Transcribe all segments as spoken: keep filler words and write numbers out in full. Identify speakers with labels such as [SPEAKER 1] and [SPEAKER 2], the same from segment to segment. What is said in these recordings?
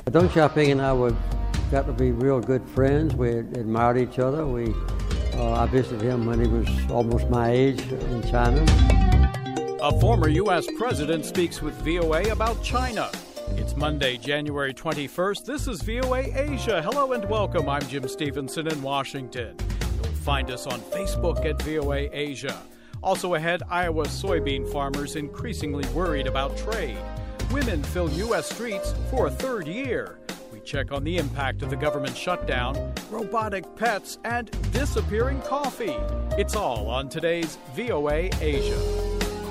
[SPEAKER 1] Deng Xiaoping and I were got to be real good friends. We admired each other. We, uh, I visited him when he was almost my age in China.
[SPEAKER 2] A former U S president speaks with V O A about China. It's Monday, January twenty-first. This is V O A Asia. Hello and welcome. I'm Jim Stevenson in Washington. You'll find us on Facebook at V O A Asia. Also ahead, Iowa soybean farmers increasingly worried about trade. Women fill U S streets for a third year. We check on the impact of the government shutdown, robotic pets, and disappearing coffee. It's all on today's V O A Asia.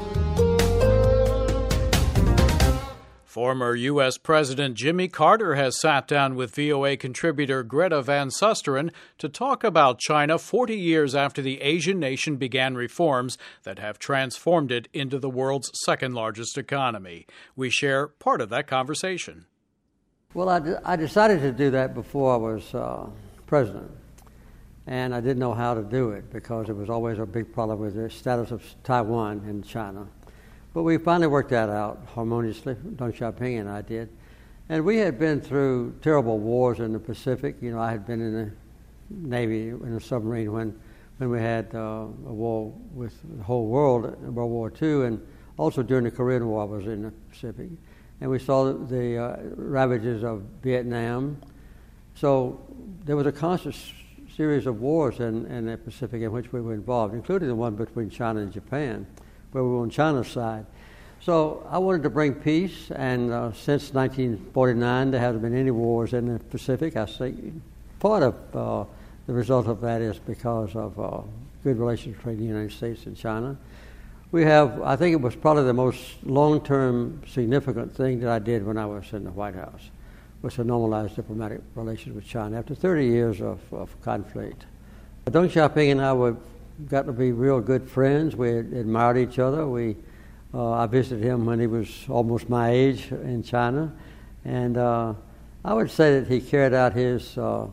[SPEAKER 2] Former U S President Jimmy Carter has sat down with V O A contributor Greta Van Susteren to talk about China forty years after the Asian nation began reforms that have transformed it into the world's second-largest economy. We share part of that conversation.
[SPEAKER 1] Well, I, de- I decided to do that before I was uh, president, and I didn't know how to do it because it was always a big problem with the status of Taiwan in China. But we finally worked that out harmoniously, Deng Xiaoping and I did. And we had been through terrible wars in the Pacific. You know, I had been in the Navy, in a submarine when, when we had uh, a war with the whole world, World War Two, and also during the Korean War I was in the Pacific. And we saw the uh, ravages of Vietnam. So there was a constant s- series of wars in, in the Pacific in which we were involved, including the one between China and Japan, where we were on China's side. So I wanted to bring peace, and uh, since nineteen forty-nine there hasn't been any wars in the Pacific. I think part of uh, the result of that is because of uh, good relations between the United States and China. We have, I think it was probably the most long-term significant thing that I did when I was in the White House, was to normalize diplomatic relations with China after thirty years of, of conflict. Deng Xiaoping and I were got to be real good friends. We admired each other. We, uh, I visited him when he was almost my age in China, and uh, I would say that he carried out his uh,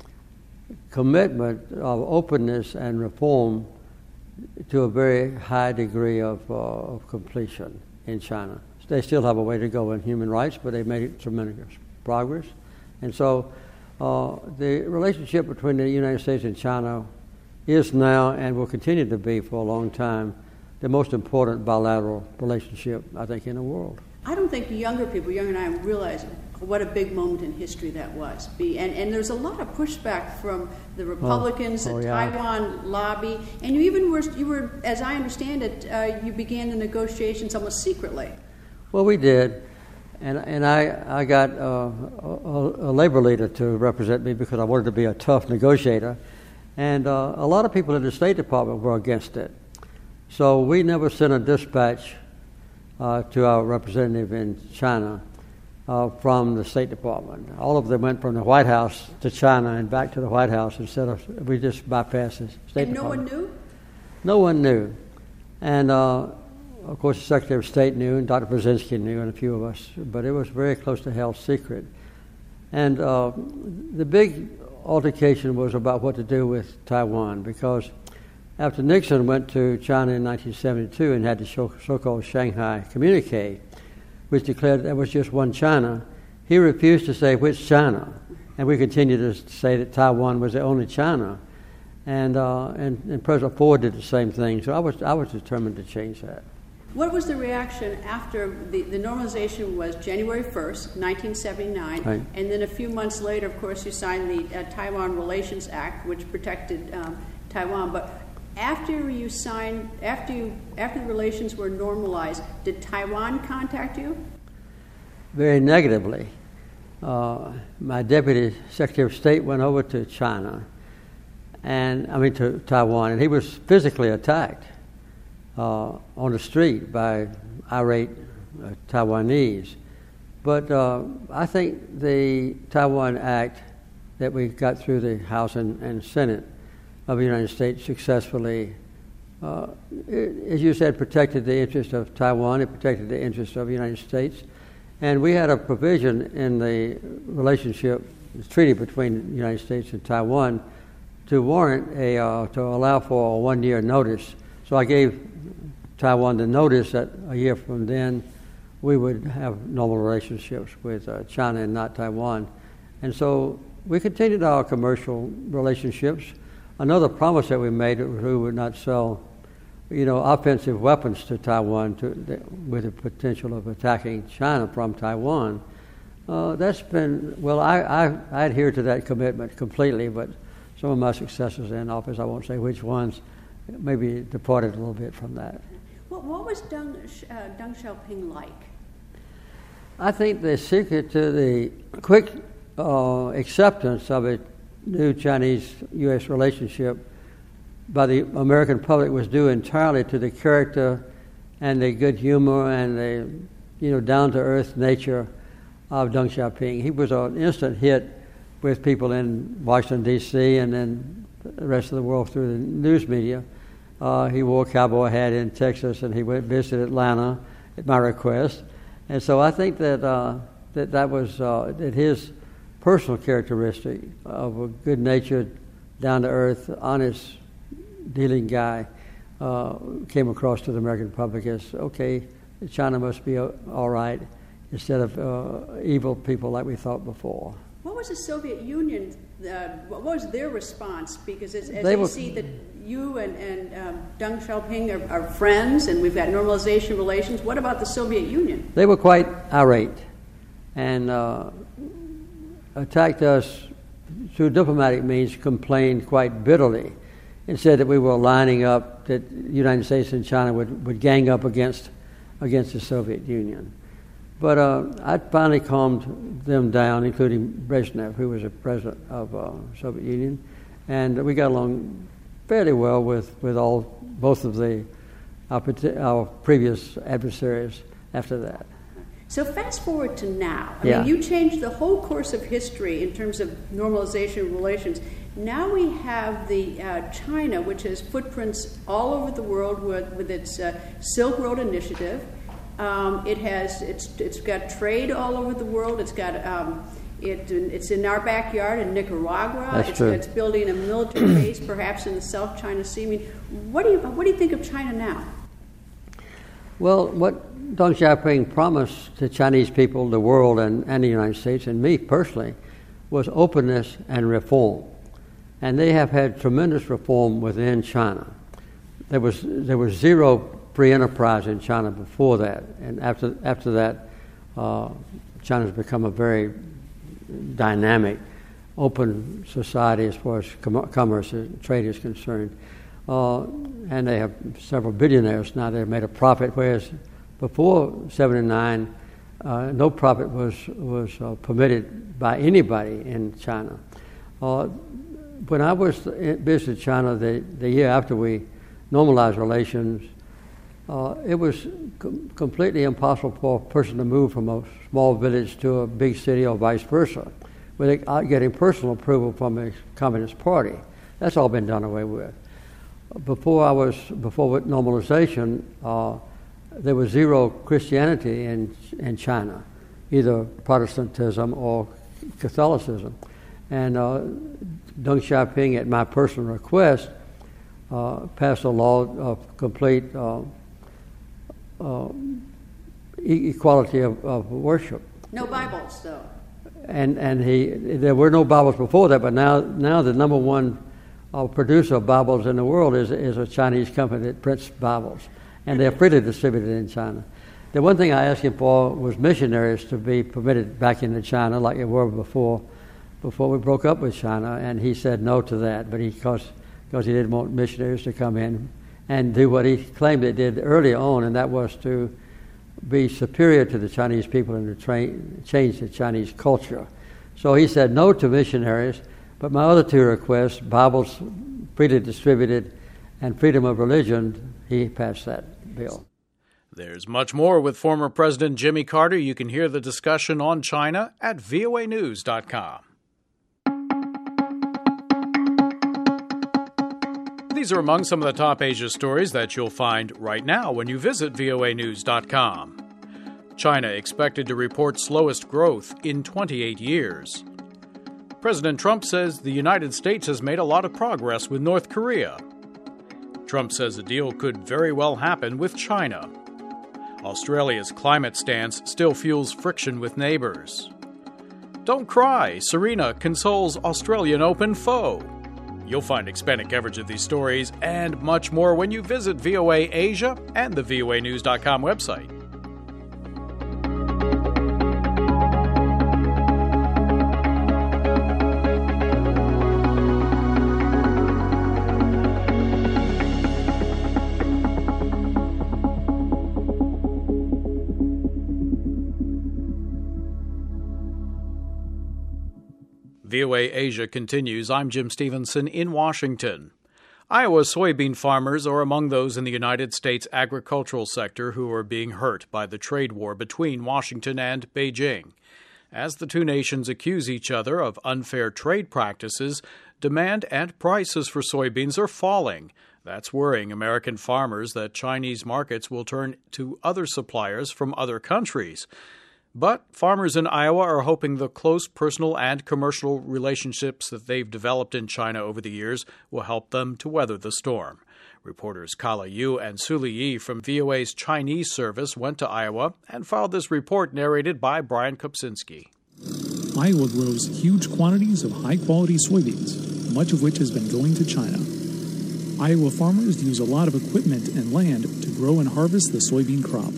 [SPEAKER 1] commitment of openness and reform to a very high degree of, uh, of completion in China. They still have a way to go in human rights, but they made tremendous progress. And so uh, the relationship between the United States and China is now and will continue to be for a long time the most important bilateral relationship, I think, in the world.
[SPEAKER 3] I don't think younger people, younger than I, realize what a big moment in history that was. Be and, and there's a lot of pushback from the Republicans,
[SPEAKER 1] oh, oh,
[SPEAKER 3] the
[SPEAKER 1] yeah.
[SPEAKER 3] Taiwan lobby, and you even were, you were, as I understand it, uh, you began the negotiations almost secretly.
[SPEAKER 1] Well, we did, and and I I got uh, a, a labor leader to represent me because I wanted to be a tough negotiator. And uh, a lot of people in the State Department were against it. So we never sent a dispatch uh, to our representative in China uh, from the State Department. All of them went from the White House to China and back to the White House instead of, we just bypassed the State
[SPEAKER 3] and
[SPEAKER 1] Department.
[SPEAKER 3] And no one knew?
[SPEAKER 1] No one knew. And uh, of course the Secretary of State knew, and Doctor Brzezinski knew, and a few of us, but it was very close to held secret. And uh, the big altercation was about what to do with Taiwan, because after Nixon went to China in nineteen seventy-two and had the so-called Shanghai Communique, which declared there was just one China, he refused to say which China, and we continued to say that Taiwan was the only China, and uh, and, and President Ford did the same thing. So I was I was determined to change that.
[SPEAKER 3] What was the reaction after the, the normalization was January first, nineteen seventy-nine,
[SPEAKER 1] right.
[SPEAKER 3] And then a few months later, of course, you signed the uh, Taiwan Relations Act, which protected um, Taiwan. But after you signed, after you, after the relations were normalized, did Taiwan contact you?
[SPEAKER 1] Very negatively. Uh, my Deputy Secretary of State went over to China, and I mean to Taiwan, and he was physically attacked Uh, on the street by irate uh, Taiwanese. But uh, I think the Taiwan Act that we got through the House and, and Senate of the United States successfully, uh, it, as you said, protected the interest of Taiwan, it protected the interest of the United States. And we had a provision in the relationship, the treaty between the United States and Taiwan to warrant a, uh, to allow for a one-year notice. So I gave Taiwan the notice that a year from then we would have normal relationships with uh, China and not Taiwan. And so we continued our commercial relationships. Another promise that we made was we would not sell, you know, offensive weapons to Taiwan to, with the potential of attacking China from Taiwan. Uh, that's been, well, I, I, I adhere to that commitment completely, but some of my successors in office, I won't say which ones, maybe departed a little bit from that.
[SPEAKER 3] What, what was Deng, uh, Deng Xiaoping like?
[SPEAKER 1] I think the secret to the quick uh, acceptance of a new Chinese-U S relationship by the American public was due entirely to the character and the good humor and the, you know, down-to-earth nature of Deng Xiaoping. He was an instant hit with people in Washington, D C, and then the rest of the world through the news media. Uh, he wore a cowboy hat in Texas, and he went visit Atlanta at my request. And so I think that uh, that that was uh, that his personal characteristic of a good-natured, down-to-earth, honest dealing guy uh, came across to the American public as, okay, China must be uh, all right, instead of uh, evil people like we thought before.
[SPEAKER 3] What was the Soviet Union, uh, what was their response? Because as, as
[SPEAKER 1] they,
[SPEAKER 3] they
[SPEAKER 1] were,
[SPEAKER 3] see that you and, and um, Deng Xiaoping are, are friends and we've got normalization relations, what about the Soviet Union?
[SPEAKER 1] They were quite irate and uh, attacked us through diplomatic means, complained quite bitterly, and said that we were lining up, that the United States and China would, would gang up against against the Soviet Union. But uh, I finally calmed them down, including Brezhnev, who was the president of uh, Soviet Union, and we got along fairly well with, with all both of the our, our previous adversaries after that.
[SPEAKER 3] So fast forward to now. I
[SPEAKER 1] yeah.
[SPEAKER 3] mean, you changed the whole course of history in terms of normalization of relations. Now we have the uh, China, which has footprints all over the world with, with its uh, Silk Road Initiative. Um, it has it's it's got trade all over the world. It's got um, it it's in our backyard in Nicaragua.
[SPEAKER 1] That's
[SPEAKER 3] it's,
[SPEAKER 1] true.
[SPEAKER 3] It's building a military base, perhaps in the South China Sea. I mean, what do you what do you think of China now?
[SPEAKER 1] Well, what Deng Xiaoping promised to Chinese people, the world, and, and the United States, and me personally, was openness and reform. And they have had tremendous reform within China. There was there was zero free enterprise in China before that, and after after that, uh, China's become a very dynamic, open society as far as com- commerce and trade is concerned. Uh, and they have several billionaires now. They've made a profit, whereas before seventy-nine, uh, no profit was was uh, permitted by anybody in China. Uh, when I was visited China the, the year after we normalized relations, uh, it was com- completely impossible for a person to move from a small village to a big city or vice versa without getting personal approval from the Communist Party. That's all been done away with. Before I was before normalization, uh, there was zero Christianity in in China, either Protestantism or Catholicism. And uh, Deng Xiaoping, at my personal request, uh, passed a law of complete uh, uh, e- equality of, of worship.
[SPEAKER 3] No Bibles, though.
[SPEAKER 1] And and he there were no Bibles before that, but now now the number one uh, producer of Bibles in the world is is a Chinese company that prints Bibles, and they're freely distributed in China. The one thing I asked him for was missionaries to be permitted back into China like they were before. before we broke up with China, and he said no to that, but he, because because he didn't want missionaries to come in and do what he claimed they did early on, and that was to be superior to the Chinese people and to train, change the Chinese culture. So he said no to missionaries, but my other two requests, Bibles freely distributed and freedom of religion, he passed that bill.
[SPEAKER 2] There's much more with former President Jimmy Carter. You can hear the discussion on China at V O A news dot com. These are among some of the top Asia stories that you'll find right now when you visit V O A news dot com. China expected to report slowest growth in twenty-eight years. President Trump says the United States has made a lot of progress with North Korea. Trump says a deal could very well happen with China. Australia's climate stance still fuels friction with neighbors. Don't cry, Serena consoles Australian Open foe. You'll find expanded coverage of these stories and much more when you visit V O A Asia and the V O A news dot com website. V O A Asia continues. I'm Jim Stevenson in Washington. Iowa soybean farmers are among those in the United States agricultural sector who are being hurt by the trade war between Washington and Beijing. As the two nations accuse each other of unfair trade practices, demand and prices for soybeans are falling. That's worrying American farmers that Chinese markets will turn to other suppliers from other countries. But farmers in Iowa are hoping the close personal and commercial relationships that they've developed in China over the years will help them to weather the storm. Reporters Kala Yu and Suli Yi from V O A's Chinese service went to Iowa and filed this report narrated by Brian Kopczynski.
[SPEAKER 4] Iowa grows huge quantities of high-quality soybeans, much of which has been going to China. Iowa farmers use a lot of equipment and land to grow and harvest the soybean crop.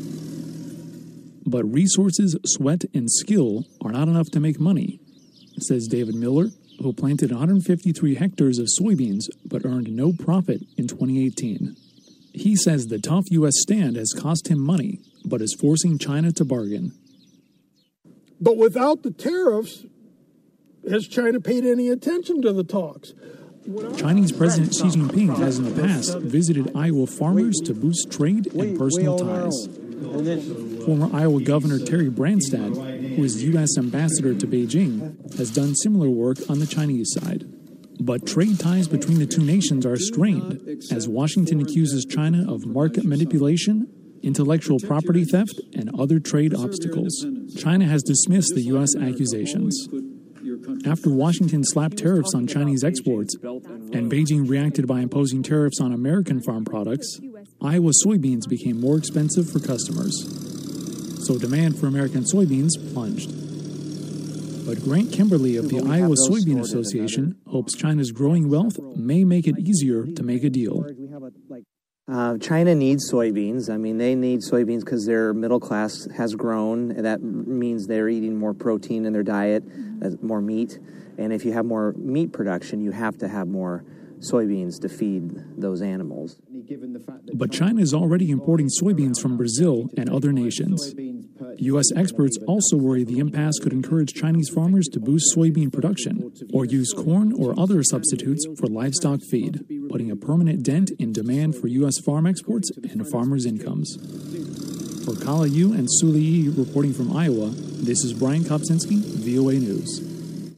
[SPEAKER 4] But resources, sweat, and skill are not enough to make money, says David Miller, who planted one hundred fifty-three hectares of soybeans but earned no profit in twenty eighteen. He says the tough U S stand has cost him money, but is forcing China to bargain.
[SPEAKER 5] But without the tariffs, has China paid any attention to the talks?
[SPEAKER 4] Chinese President Xi Jinping has in the past visited Iowa farmers to boost trade and personal ties. Former Iowa Governor Terry Branstad, who is U S ambassador to Beijing, has done similar work on the Chinese side. But trade ties between the two nations are strained as Washington accuses China of market manipulation, intellectual property theft, and other trade obstacles. China has dismissed the U S accusations. After Washington slapped tariffs on Chinese exports and Beijing reacted by imposing tariffs on American farm products, Iowa soybeans became more expensive for customers. So demand for American soybeans plunged. But Grant Kimberly of the Iowa Soybean Association hopes China's growing wealth may make it easier to make a deal.
[SPEAKER 6] Uh, China needs soybeans. I mean, they need soybeans because their middle class has grown. That means they're eating more protein in their diet, uh, more meat. And if you have more meat production, you have to have more soybeans to feed those animals.
[SPEAKER 4] But China is already importing soybeans from Brazil and other nations. U S experts also worry the impasse could encourage Chinese farmers to boost soybean production or use corn or other substitutes for livestock feed, putting a permanent dent in demand for U S farm exports and farmers' incomes. For Kala Yu and Suli Yi reporting from Iowa, this is Brian Kopczynski, V O A News.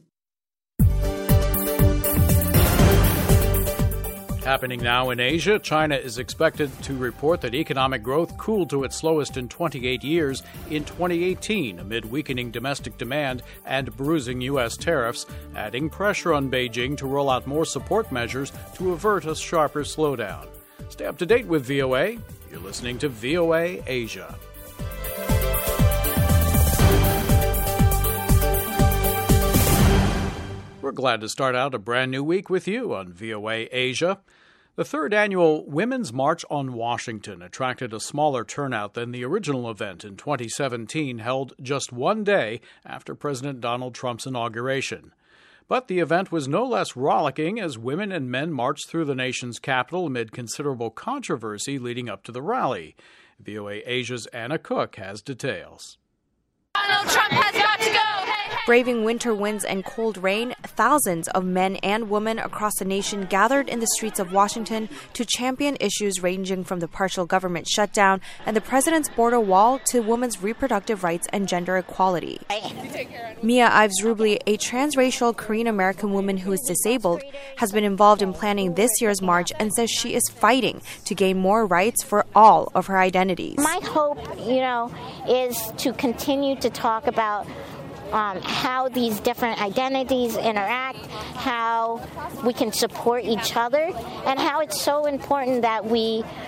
[SPEAKER 2] Happening now in Asia, China is expected to report that economic growth cooled to its slowest in twenty-eight years in twenty eighteen amid weakening domestic demand and bruising U S tariffs, adding pressure on Beijing to roll out more support measures to avert a sharper slowdown. Stay up to date with V O A. You're listening to V O A Asia. We're glad to start out a brand new week with you on V O A Asia. The third annual Women's March on Washington attracted a smaller turnout than the original event in twenty seventeen, held just one day after President Donald Trump's inauguration. But the event was no less rollicking as women and men marched through the nation's capital amid considerable controversy leading up to the rally. V O A Asia's Anna Cook has details.
[SPEAKER 7] Donald Trump has got to go! Braving winter winds and cold rain, thousands of men and women across the nation gathered in the streets of Washington to champion issues ranging from the partial government shutdown and the president's border wall to women's reproductive rights and gender equality. Mia Ives Rubley, a transracial Korean-American woman who is disabled, has been involved in planning this year's march and says she is fighting to gain more rights for all of her identities.
[SPEAKER 8] My hope, you know, is to continue to talk about Um, how these different identities interact, how we can support each other, and how it's so important that we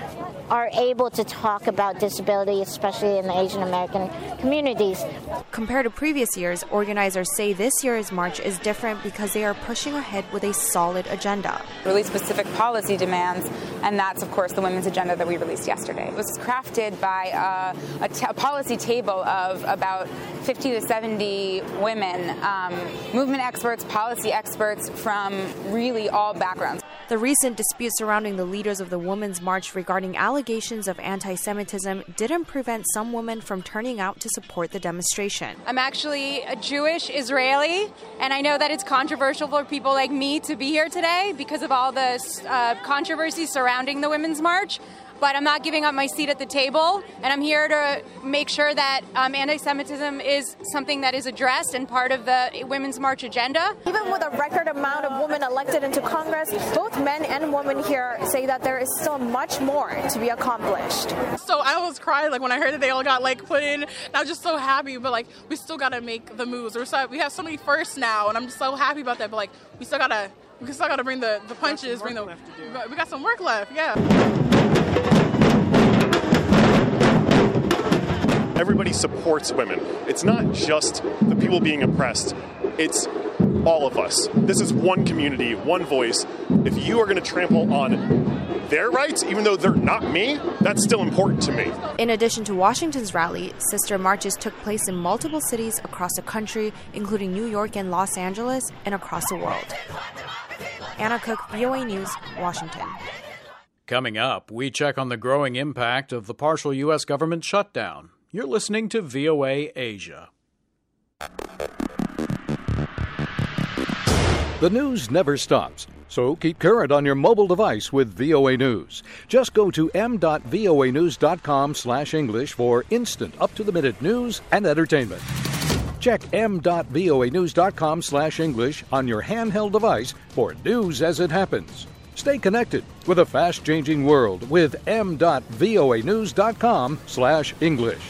[SPEAKER 8] are able to talk about disability, especially in the Asian American communities.
[SPEAKER 7] Compared to previous years, organizers say this year's march is different because they are pushing ahead with a solid agenda.
[SPEAKER 9] Really specific policy demands, and that's, of course, the women's agenda that we released yesterday. It was crafted by uh, a, t- a policy table of about fifty to seventy women, um, movement experts, policy experts from really all backgrounds.
[SPEAKER 7] The recent dispute surrounding the leaders of the Women's March regarding allegations of anti-Semitism didn't prevent some women from turning out to support the demonstration.
[SPEAKER 10] I'm actually a Jewish Israeli, and I know that it's controversial for people like me to be here today because of all the uh, controversy surrounding the Women's March. But I'm not giving up my seat at the table, and I'm here to make sure that um, anti-Semitism is something that is addressed and part of the Women's March agenda.
[SPEAKER 11] Even with a record amount of women elected into Congress, both men and women here say that there is still much more to be accomplished.
[SPEAKER 12] So I almost cried like when I heard that they all got like put in. And I was just so happy, but like we still got to make the moves. We're so, we have so many firsts now, and I'm just so happy about that. But like we still gotta, we still gotta bring the, the punches, bring the. We got, we got some work left, yeah.
[SPEAKER 13] Everybody supports women. It's not just the people being oppressed. It's all of us. This is one community, one voice. If you are going to trample on their rights, even though they're not me, that's still important to me.
[SPEAKER 7] In addition to Washington's rally, sister marches took place in multiple cities across the country, including New York and Los Angeles, and across the world. Anna Cook, V O A News, Washington.
[SPEAKER 2] Coming up, we check on the growing impact of the partial U S government shutdown. You're listening to V O A Asia.
[SPEAKER 14] The news never stops, so keep current on your mobile device with V O A News. Just go to m dot voa news dot com slash English for instant, up-to-the-minute news and entertainment. Check m dot voa news dot com slash English on your handheld device for news as it happens. Stay connected with a fast-changing world with m dot voa news dot com slash English.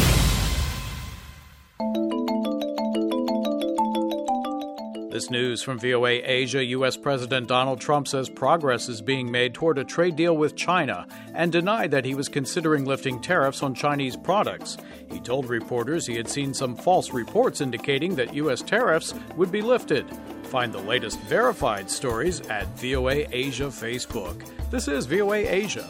[SPEAKER 2] This news from V O A Asia. U S. President Donald Trump says progress is being made toward a trade deal with China and denied that he was considering lifting tariffs on Chinese products. He told reporters he had seen some false reports indicating that U S tariffs would be lifted. Find the latest verified stories at V O A Asia Facebook. This is V O A Asia.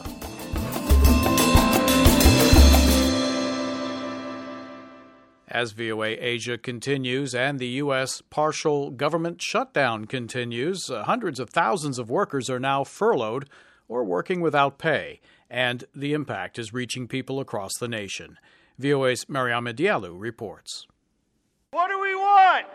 [SPEAKER 2] As V O A Asia continues and the U S partial government shutdown continues, uh, hundreds of thousands of workers are now furloughed or working without pay, and the impact is reaching people across the nation. V O A's Mariama Diallo reports.
[SPEAKER 15] What do we want?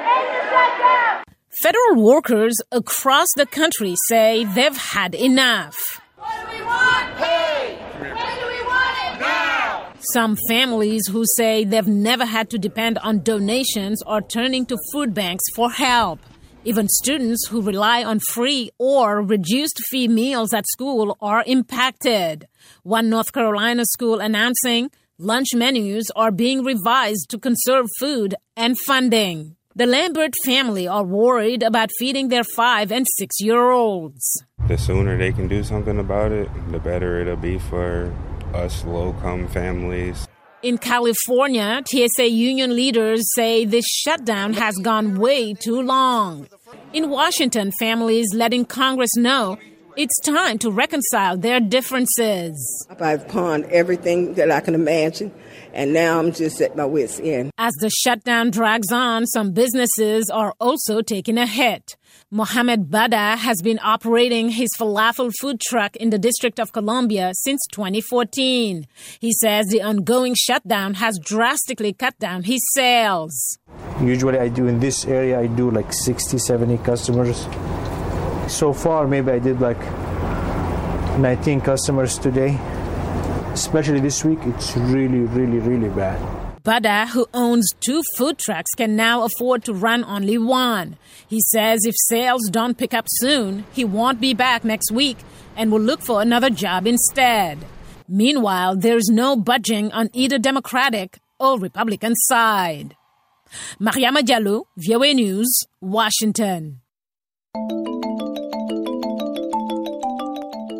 [SPEAKER 16] Federal workers across the country say they've had enough.
[SPEAKER 15] What do we want? Pay! When do we want it? Now!
[SPEAKER 16] Some families who say they've never had to depend on donations are turning to food banks for help. Even students who rely on free or reduced fee meals at school are impacted. One North Carolina school announcing lunch menus are being revised to conserve food and funding. The Lambert family are worried about feeding their five- and six-year-olds.
[SPEAKER 17] The sooner they can do something about it, the better it'll be for us low-income families.
[SPEAKER 16] In California, T S A union leaders say this shutdown has gone way too long. In Washington, families letting Congress know it's time to reconcile their differences.
[SPEAKER 18] I've pawned everything that I can imagine, and now I'm just at my wit's end.
[SPEAKER 16] As the shutdown drags on, some businesses are also taking a hit. Mohamed Bada has been operating his falafel food truck in the District of Columbia since twenty fourteen. He says the ongoing shutdown has drastically cut down his sales.
[SPEAKER 19] Usually I do in this area, I do like sixty, seventy customers. So far, maybe I did like nineteen customers today. Especially this week, it's really, really, really bad.
[SPEAKER 16] Bada, who owns two food trucks, can now afford to run only one. He says if sales don't pick up soon, he won't be back next week and will look for another job instead. Meanwhile, there's no budging on either Democratic or Republican side. Mariama Diallo, V O A News, Washington.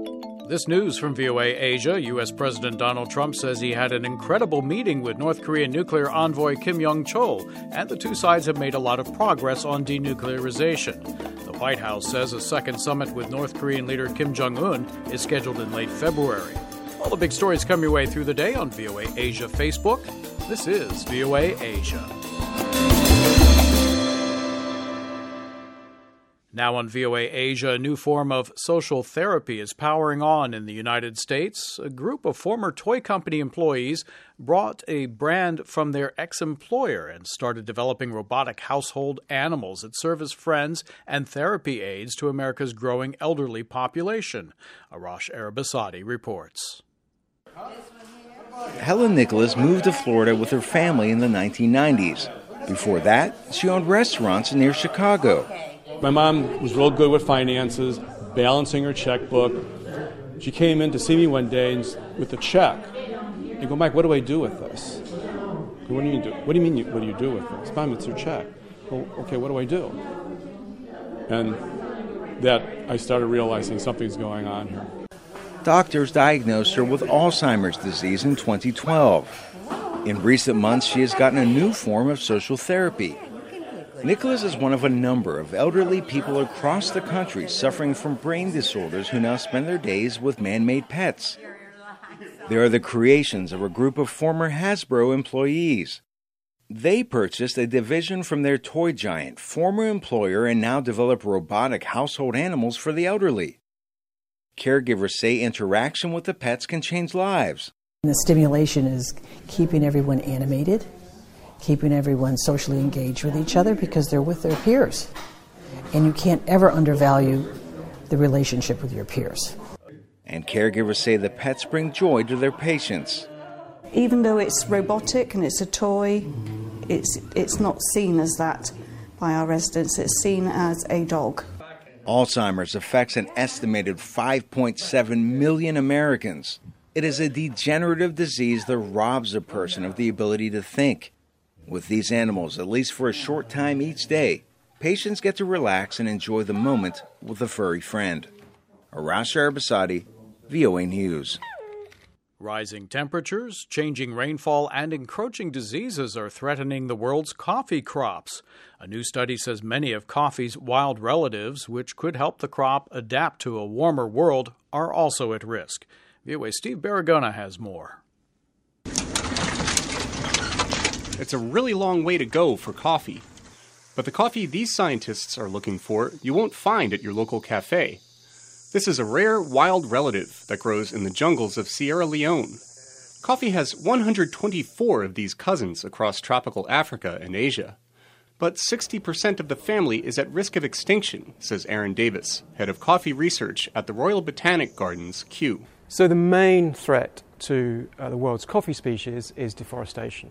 [SPEAKER 2] This news from V O A Asia. U S. President Donald Trump says he had an incredible meeting with North Korean nuclear envoy Kim Yong-chol, and the two sides have made a lot of progress on denuclearization. The White House says a second summit with North Korean leader Kim Jong-un is scheduled in late February. All the big stories come your way through the day on V O A Asia Facebook. This is V O A Asia. Now on V O A Asia, a new form of social therapy is powering on in the United States. A group of former toy company employees brought a brand from their ex-employer and started developing robotic household animals that serve as friends and therapy aids to America's growing elderly population. Arash Arabasadi reports.
[SPEAKER 20] Helen Nicholas moved to Florida with her family in the nineteen nineties. Before that, she owned restaurants near Chicago.
[SPEAKER 21] My mom was real good with finances, balancing her checkbook. She came in to see me one day with a check. I go, Mike, what do I do with this? Go, what do you mean? Do? What do you mean? You, what do you do with this? Mom, it's her check. Well, okay, what do I do? And that I started realizing something's going on here.
[SPEAKER 20] Doctors diagnosed her with Alzheimer's disease in twenty twelve. In recent months, she has gotten a new form of social therapy. Nicholas is one of a number of elderly people across the country suffering from brain disorders who now spend their days with man-made pets. They are the creations of a group of former Hasbro employees. They purchased a division from their toy giant, former employer, and now develop robotic household animals for the elderly. Caregivers say interaction with the pets can change lives.
[SPEAKER 22] The stimulation is keeping everyone animated, keeping everyone socially engaged with each other because they're with their peers. And you can't ever undervalue the relationship with your peers.
[SPEAKER 20] And caregivers say the pets bring joy to their patients.
[SPEAKER 23] Even though it's robotic and it's a toy, it's it's not seen as that by our residents. It's seen as a dog.
[SPEAKER 20] Alzheimer's affects an estimated five point seven million Americans. It is a degenerative disease that robs a person of the ability to think. With these animals, at least for a short time each day, patients get to relax and enjoy the moment with a furry friend. Arash Arabasadi, V O A News.
[SPEAKER 2] Rising temperatures, changing rainfall, and encroaching diseases are threatening the world's coffee crops. A new study says many of coffee's wild relatives, which could help the crop adapt to a warmer world, are also at risk. V O A's Steve Baragona has more.
[SPEAKER 24] It's a really long way to go for coffee. But the coffee these scientists are looking for, you won't find at your local cafe. This is a rare wild relative that grows in the jungles of Sierra Leone. Coffee has one hundred twenty-four of these cousins across tropical Africa and Asia. But sixty percent of the family is at risk of extinction, says Aaron Davis, head of coffee research at the Royal Botanic Gardens, Kew.
[SPEAKER 25] So the main threat to uh, the world's coffee species is deforestation.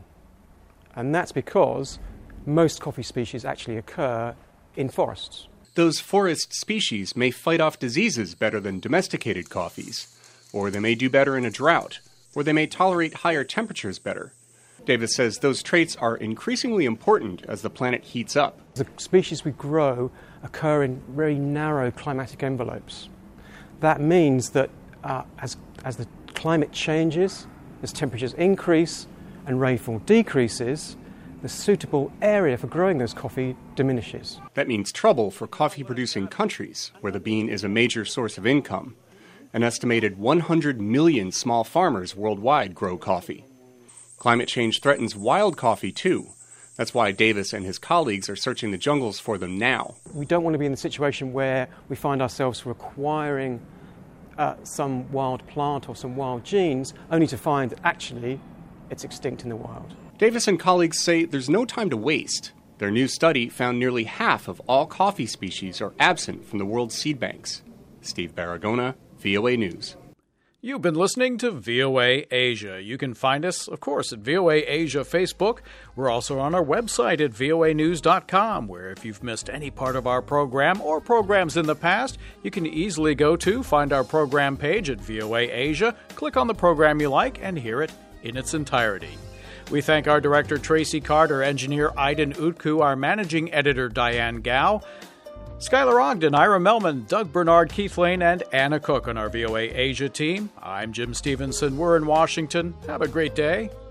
[SPEAKER 25] And that's because most coffee species actually occur in forests.
[SPEAKER 24] Those forest species may fight off diseases better than domesticated coffees, or they may do better in a drought, or they may tolerate higher temperatures better. Davis says those traits are increasingly important as the planet heats up.
[SPEAKER 25] The species we grow occur in very narrow climatic envelopes. That means that uh, as, as the climate changes, as temperatures increase and rainfall decreases, the suitable area for growing those coffee diminishes.
[SPEAKER 24] That means trouble for coffee-producing countries, where the bean is a major source of income. An estimated one hundred million small farmers worldwide grow coffee. Climate change threatens wild coffee, too. That's why Davis and his colleagues are searching the jungles for them now.
[SPEAKER 25] We don't want to be in the situation where we find ourselves requiring uh, some wild plant or some wild genes, only to find that actually it's extinct in the wild.
[SPEAKER 24] Davis and colleagues say there's no time to waste. Their new study found nearly half of all coffee species are absent from the world's seed banks. Steve Baragona, V O A News.
[SPEAKER 2] You've been listening to V O A Asia. You can find us, of course, at V O A Asia Facebook. We're also on our website at V O A news dot com, where if you've missed any part of our program or programs in the past, you can easily go to, find our program page at V O A Asia, click on the program you like, and hear it in its entirety. We thank our director, Tracy Carter, engineer Aiden Utku, our managing editor, Diane Gao. Skylar Ogden, Ira Melman, Doug Bernard, Keith Lane, and Anna Cook on our V O A Asia team. I'm Jim Stevenson. We're in Washington. Have a great day.